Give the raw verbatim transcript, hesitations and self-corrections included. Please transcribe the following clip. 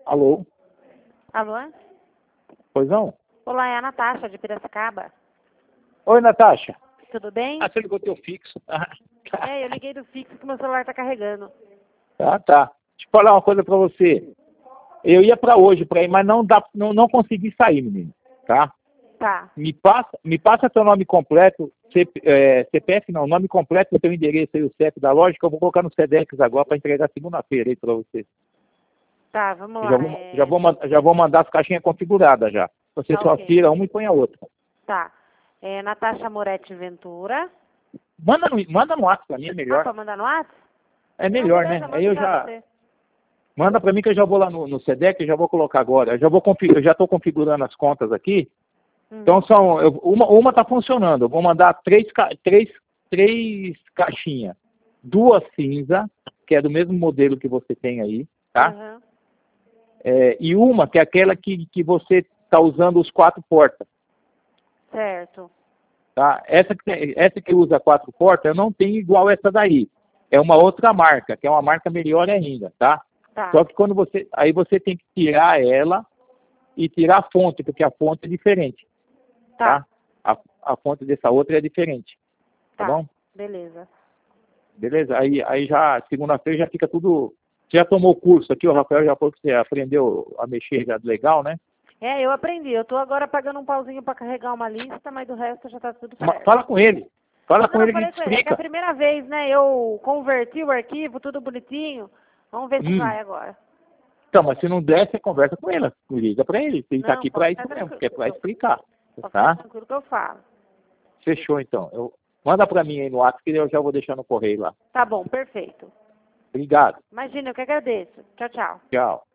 Alô? Alô? Pois não? Olá, é a Natasha, de Piracicaba. Oi, Natasha. Tudo bem? Ah, você ligou teu fixo. É, eu liguei do fixo que meu celular tá carregando. Ah, tá. Deixa eu falar uma coisa pra você. Eu ia pra hoje, pra ir, mas não, dá, não, não consegui sair, menino. Tá? Tá. Me passa, me passa teu nome completo, C, é, C P F não, nome completo, o teu endereço aí, o C E P da loja, que eu vou colocar no SEDEX agora pra entregar segunda-feira aí pra você. Tá, vamos lá. Já vou, é... já, vou, man- já vou mandar as caixinhas configuradas já. Você Tá, só ok. tira uma e põe a outra. Tá. É Natasha Moretti Ventura. Manda no, manda no WhatsApp pra mim, é Ah, melhor. pra mandar no WhatsApp? É Não, melhor, beleza, né? Aí manda eu já pra já... você. Manda para mim que eu já vou lá no, no SEDEX, eu já vou colocar agora. Eu já vou config... eu já estou configurando as contas aqui. Hum. Então são eu- uma uma está funcionando. Eu vou mandar três ca- três três caixinhas, duas cinza, que é do mesmo modelo que você tem aí, tá? Uhum. É, e uma que é aquela que que você está usando os quatro portas, Certo. tá? Essa que tem- essa que usa quatro portas, eu não tenho igual essa daí. É uma outra marca, que é uma marca melhor ainda, tá? Tá. Só que quando você, aí você tem que tirar ela e tirar a fonte, porque a fonte é diferente, Tá. tá? A, a fonte dessa outra é diferente, tá, Tá. bom? Beleza. Beleza? Aí, aí já, segunda-feira já fica tudo... Você já tomou o curso aqui, o Rafael já falou que você aprendeu a mexer já legal, né? É, eu aprendi. Eu tô agora pagando um pauzinho pra carregar uma lista, mas do resto já tá tudo Ma- certo. Fala com ele. Fala Não, com eu ele que ele falei te com ele. É que é a explica. primeira vez, né? Eu converti o arquivo, tudo bonitinho. Vamos ver se Hum. vai agora. Então, mas se não der, você conversa com ele. Liga pra ele. Ele tá Não, aqui pode pra ficar isso mesmo, tranquilo. que é pra explicar, Pode ficar tá? tranquilo que eu falo. Fechou, então. Eu... Manda pra mim aí no WhatsApp que eu já vou deixar no correio lá. Tá bom, perfeito. Obrigado. Imagina, eu que agradeço. Tchau, tchau. Tchau.